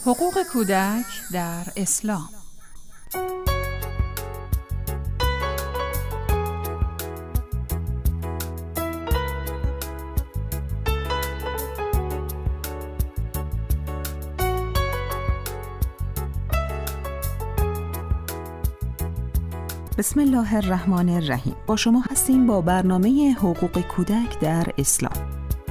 حقوق کودک در اسلام. بسم الله الرحمن الرحیم. با شما هستیم با برنامه حقوق کودک در اسلام.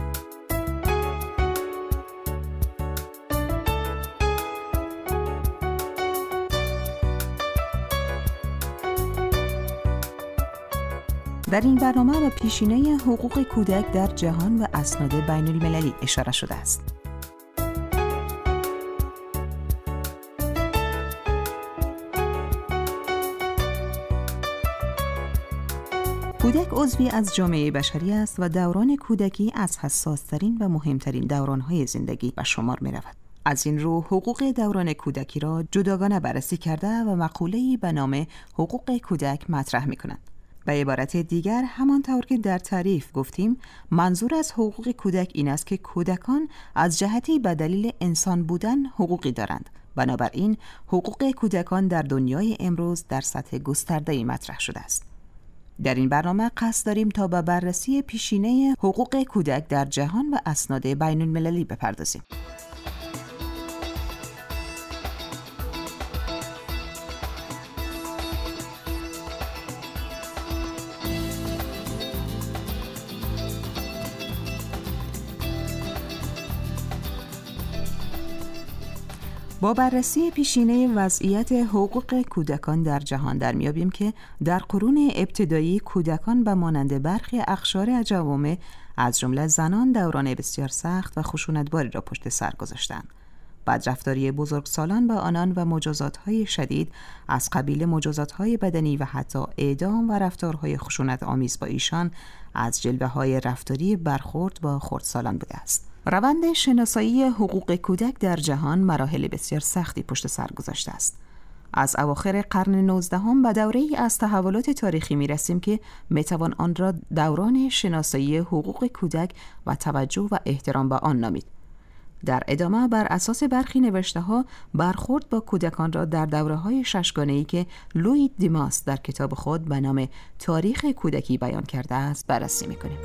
در این برنامه به پیشینه حقوق کودک در جهان و اسناد بین المللی اشاره شده است. کودک عضوی از جامعه بشری است و دوران کودکی از حساس‌ترین و مهمترین دوران‌های زندگی به شمار می‌رود. از این رو حقوق دوران کودکی را جداگانه بررسی کرده و مقوله‌ای به نام حقوق کودک مطرح می‌کنند. به عبارت دیگر، همانطور که در تعریف گفتیم، منظور از حقوق کودک این است که کودکان از جهتی به دلیل انسان بودن حقوقی دارند. بنابراین حقوق کودکان در دنیای امروز در سطح گسترده‌ای مطرح شده است. در این برنامه قصد داریم تا به بررسی پیشینه حقوق کودک در جهان و اسناد بین المللی بپردازیم. با بررسی پیشینه وضعیت حقوق کودکان در جهان در میابیم که در قرون ابتدایی کودکان به مانند برخی اقشار جوامع از جمله زنان دوران بسیار سخت و خشونتباری را پشت سر گذاشتند. بدرفتاری بزرگسالان با آنان و مجازات‌های شدید از قبیل مجازات‌های بدنی و حتی اعدام و رفتارهای خشونت آمیز با ایشان از جلوه‌های رفتاری برخورد با خردسالان بوده است. روند شناسایی حقوق کودک در جهان مراحل بسیار سختی پشت سر گذاشته است. از اواخر قرن 19 به دوره‌ای از تحولات تاریخی می‌رسیم که می‌توان آن را دوران شناسایی حقوق کودک و توجه و احترام به آن نامید. در ادامه بر اساس برخی نوشته‌ها برخورد با کودکان را در دوره‌های ششگانه‌ای که لویید دیماس در کتاب خود به نام تاریخ کودکی بیان کرده است بررسی می‌کنیم.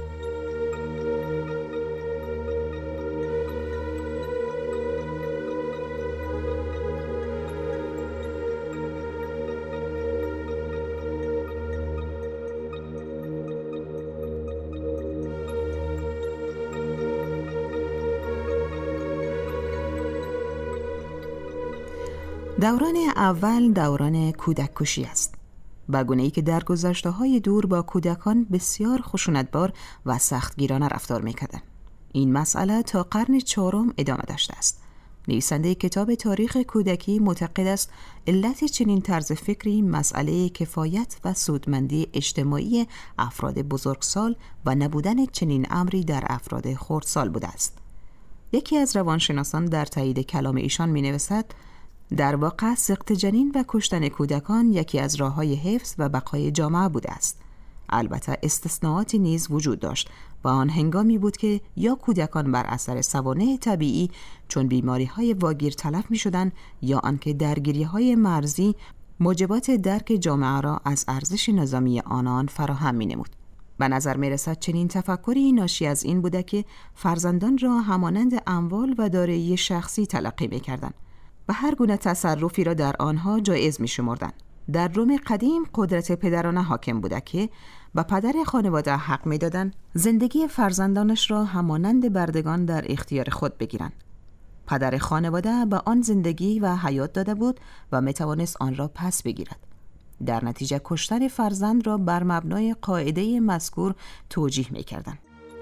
دوران اول دوران کودک کشی است. به گونه‌ای که در گذشته‌های دور با کودکان بسیار خشونتبار و سختگیرانه رفتار می‌کردند. این مسئله تا قرن 4 ادامه داشته است. نویسنده کتاب تاریخ کودکی معتقد است علت چنین طرز فکری مسئله کفایت و سودمندی اجتماعی افراد بزرگسال و نبودن چنین امری در افراد خردسال بوده است. یکی از روانشناسان در تایید کلام ایشان می‌نویسد در واقع سقط جنین و کشتن کودکان یکی از راه‌های حفظ و بقای جامعه بوده است. البته استثناءاتی نیز وجود داشت و آن هنگامی بود که یا کودکان بر اثر سوانح طبیعی چون بیماری‌های واگیر تلف می‌شدند یا آنکه درگیری‌های مرزی موجبات درک جامعه را از ارزش نظامی آنان فراهم می‌نمود. به نظر می‌رسد چنین تفکری ناشی از این بوده که فرزندان را همانند اموال و دارایی شخصی تلقی می‌کردند و هر گونه تصرفی را در آنها جایز می‌شمردند. در روم قدیم قدرت پدرانه حاکم بوده که به پدر خانواده حق می‌دادند زندگی فرزندانش را همانند بردگان در اختیار خود بگیرند. پدر خانواده به آن زندگی و حیات داده بود و می‌توانست آن را پس بگیرد. در نتیجه کشتن فرزند را بر مبنای قاعده مذکور توجیه می‌کردند.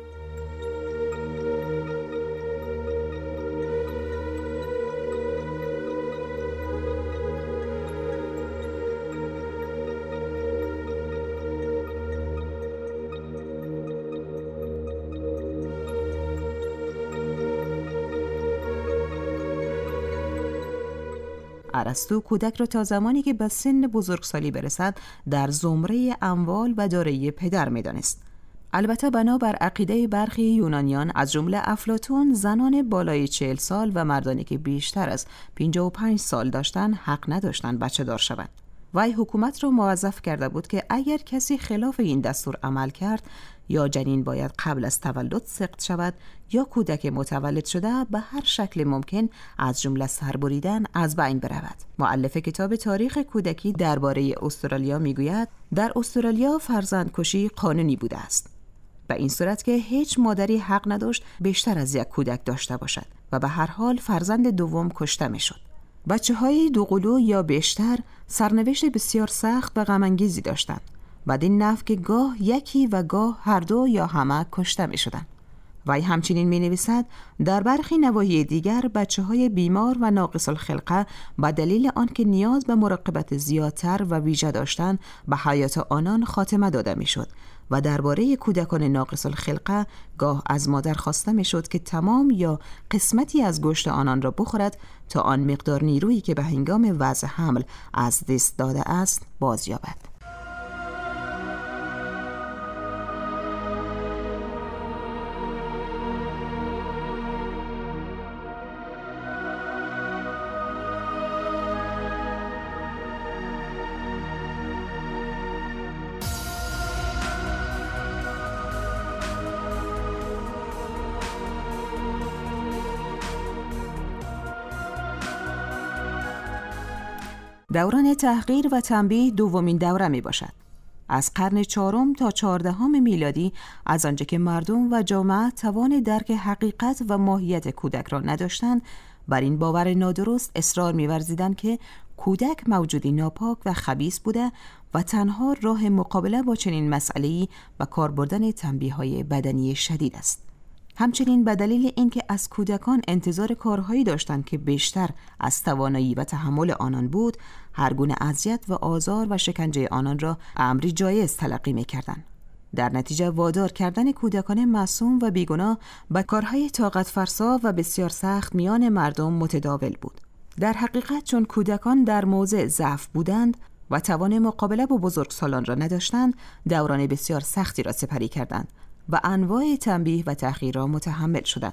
ارسطو کودک را تا زمانی که به سن بزرگسالی برسد در زمره اموال و دارایی پدر می‌دانست. البته بنابر عقیده برخی یونانیان از جمله افلاطون، زنان بالای 40 سال و مردانی که بیشتر از 55 سال داشتند حق نداشتند بچه دار شوند. وی حکومت را موظف کرده بود که اگر کسی خلاف این دستور عمل کرد، یا جنین باید قبل از تولد سقط شود یا کودک متولد شده به هر شکل ممکن از جمله سربریدن از بین برود. مؤلف کتاب تاریخ کودکی درباره استرالیا میگوید در استرالیا فرزندکشی قانونی بوده است، به این صورت که هیچ مادری حق نداشت بیشتر از یک کودک داشته باشد و به هر حال فرزند دوم کشته میشد. بچه‌های دوقلو یا بیشتر سرنوشت بسیار سخت و غم‌انگیزی داشتند. بدین نحو که گاه یکی و گاه هر دو یا همه کشته می شدند. وی همچنین می نویسد در برخی نواحی دیگر بچه‌های بیمار و ناقص الخلقه به دلیل آنکه نیاز به مراقبت زیادتر و ویژه داشتند به حیات آنان خاتمه داده می شد و درباره کودکان ناقص الخلقه گاه از مادر خواسته می شد که تمام یا قسمتی از گوشت آنان را بخورد تا آن مقدار نیرویی که به هنگام وضع حمل از دست داده است بازیابد. دوران تحقیر و تنبیه دومین دوره می باشد. از قرن 4 تا 14 میلادی، از آنجا که مردم و جامعه توان درک حقیقت و ماهیت کودک را نداشتند، بر این باور نادرست اصرار می‌ورزیدند که کودک موجودی ناپاک و خبیث بوده و تنها راه مقابله با چنین مسئله‌ای به کار بردن تنبیه‌های بدنی شدید است. همچنین به دلیل اینکه از کودکان انتظار کارهایی داشتند که بیشتر از توانایی و تحمل آنان بود، هر گونه اذیت و آزار و شکنجه آنان را امری جایز تلقی می‌کردند. در نتیجه وادار کردن کودکان معصوم و بیگناه به کارهای طاقت فرسا و بسیار سخت میان مردم متداول بود. در حقیقت چون کودکان در موضع ضعف بودند و توان مقابله با بزرگسالان را نداشتند، دوران بسیار سختی را سپری کردند و انواع تنبیه و تحقیر را متحمل شدند.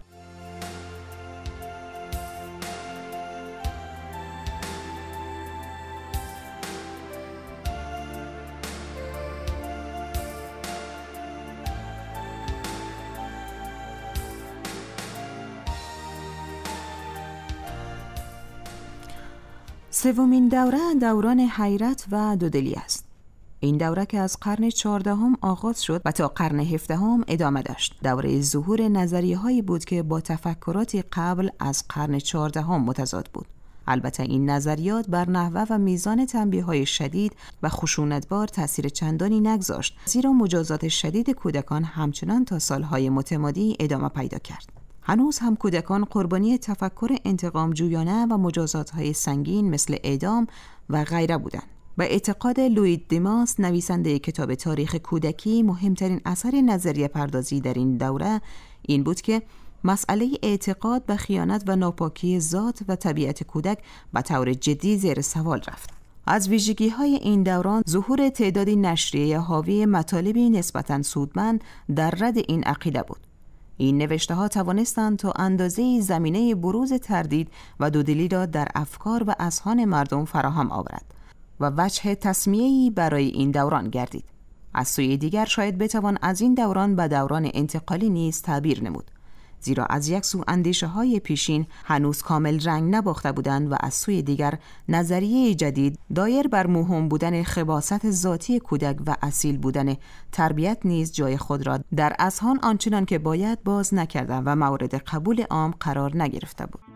سومین دوره دوران حیرت و دودلی است. این دوره که از قرن 14 آغاز شد و تا قرن 17 ادامه داشت، دوره ظهور نظریه‌هایی بود که با تفکراتی قبل از قرن 14 متضاد بود. البته این نظریات بر نحوه و میزان تنبیه‌های شدید و خشونتبار تأثیر چندانی نگذاشت، زیرا مجازات شدید کودکان همچنان تا سالهای متمادی ادامه پیدا کرد. هنوز هم کودکان قربانی تفکر انتقام جویانه و مجازات‌های سنگین مثل اعدام و غیره بودند. به اعتقاد لوئید دیماس، نویسنده کتاب تاریخ کودکی، مهمترین اثر نظریه پردازی در این دوره این بود که مسئله اعتقاد به خیانت و ناپاکی ذات و طبیعت کودک به طور جدی زیر سوال رفت. از ویژگی‌های این دوران ظهور تعدادی نشریه حاوی مطالبی نسبتاً سودمند در رد این عقیده بود. این نوشته‌ها توانستند تا اندازه‌ای زمینه بروز تردید و دودلی را در افکار و اذهان مردم فراهم آورد و وجه تسمیه‌ای برای این دوران گردید. از سوی دیگر شاید بتوان از این دوران به دوران انتقالی نیز تعبیر نمود، زیرا از یک سو اندیشه‌های پیشین هنوز کامل رنگ نباخته بودند و از سوی دیگر نظریه جدید دایر بر مهم بودن خباثت ذاتی کودک و اصیل بودن تربیت نیز جای خود را در اذهان آنچنان که باید باز نکرده و مورد قبول عام قرار نگرفته بود.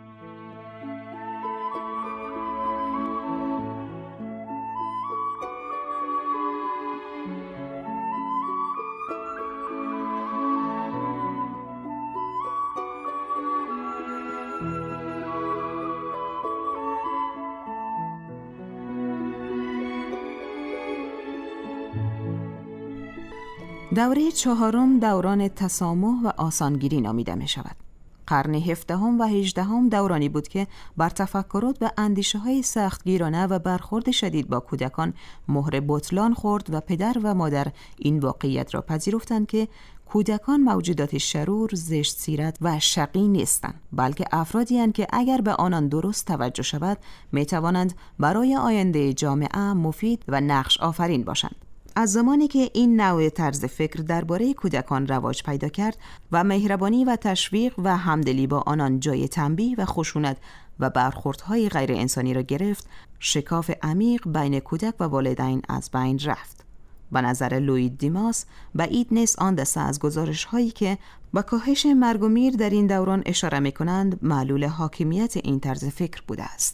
دوره چهارم دوران تسامح و آسانگیری نامیده می شود. قرن 17 و 18 دورانی بود که بر تفکرات و اندیشه‌های سختگیرانه و برخورد شدید با کودکان مهر بطلان خورد و پدر و مادر این واقعیت را پذیرفتند که کودکان موجودات شرور، زشت سیرت و شقی نیستند، بلکه افرادی هستند که اگر به آنان درست توجه شود می توانند برای آینده جامعه مفید و نقش آفرین باشند. از زمانی که این نوع طرز فکر درباره کودکان رواج پیدا کرد و مهربانی و تشویق و همدلی با آنان جای تنبیه و خشونت و برخوردهای غیر انسانی را گرفت، شکاف عمیق بین کودک و والدین از بین رفت. به نظر لوئید دیماس بعید نیست آن دسته از گزارش‌هایی که با کاهش مرگ و میر در این دوران اشاره می‌کنند معلول حاکمیت این طرز فکر بوده است.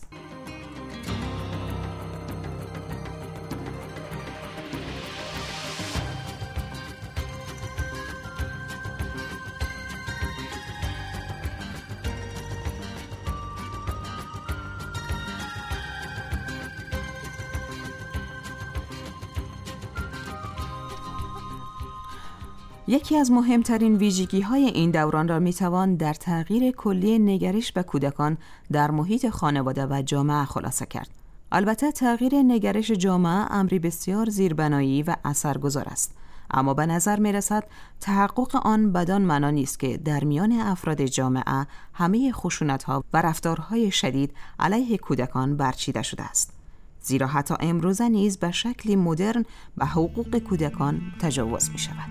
یکی از مهمترین ویژگی‌های این دوران را می‌توان در تغییر کلی نگرش به کودکان در محیط خانواده و جامعه خلاصه کرد. البته تغییر نگرش جامعه امری بسیار زیربنایی و اثرگذار است، اما به نظر می‌رسد تحقق آن بدان معنا نیست که در میان افراد جامعه همه خشونت‌ها و رفتارهای شدید علیه کودکان برچیده شده است. زیرا حتی امروزه نیز به شکلی مدرن به حقوق کودکان تجاوز می‌شود.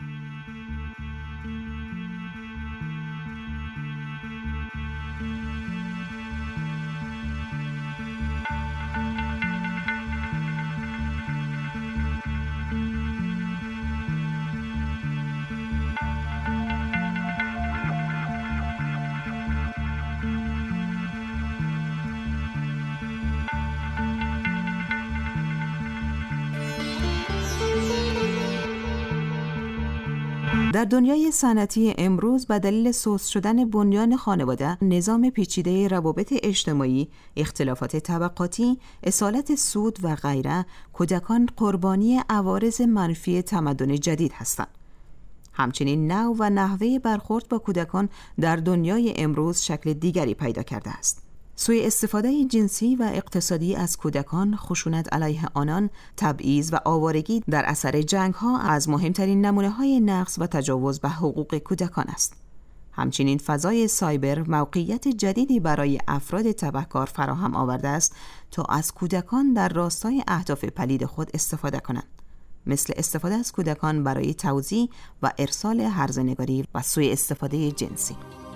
در دنیای صنعتی امروز به دلیل سوس شدن بنیان خانواده، نظام پیچیده روابط اجتماعی، اختلافات طبقاتی، اصالت سود و غیره، کودکان قربانی عوارض منفی تمدن جدید هستند. همچنین نوع و نحوه برخورد با کودکان در دنیای امروز شکل دیگری پیدا کرده است. سوء استفاده جنسی و اقتصادی از کودکان، خشونت علیه آنان، تبعیض و آوارگی در اثر جنگ‌ها از مهمترین نمونه‌های نقض و تجاوز به حقوق کودکان است. همچنین فضای سایبر موقعیت جدیدی برای افراد تبهکار فراهم آورده است تا از کودکان در راستای اهداف پلید خود استفاده کنند، مثل استفاده از کودکان برای توزیع و ارسال هرزه‌نگاری و سوء استفاده جنسی.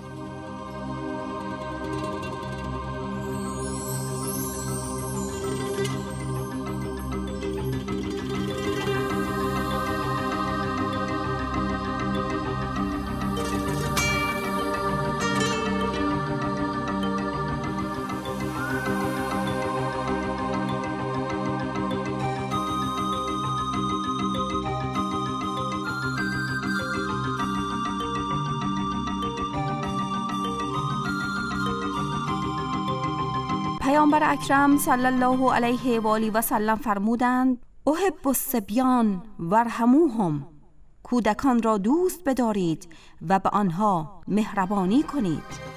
پیامبر اکرم صلی الله علیه و آله و سلم فرمودند: احب الصبیان وارحموهم، کودکان را دوست بدارید و به آنها مهربانی کنید.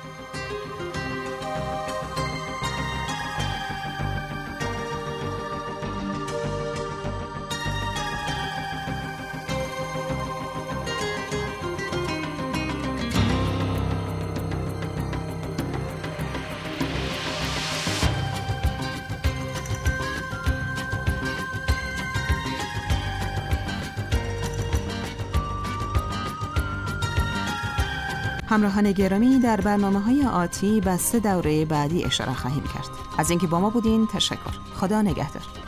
همراهان گرامی، در برنامه‌های آتی به 3 دوره بعدی اشاره خواهیم کرد. از اینکه با ما بودین تشکر. خدا نگهدار.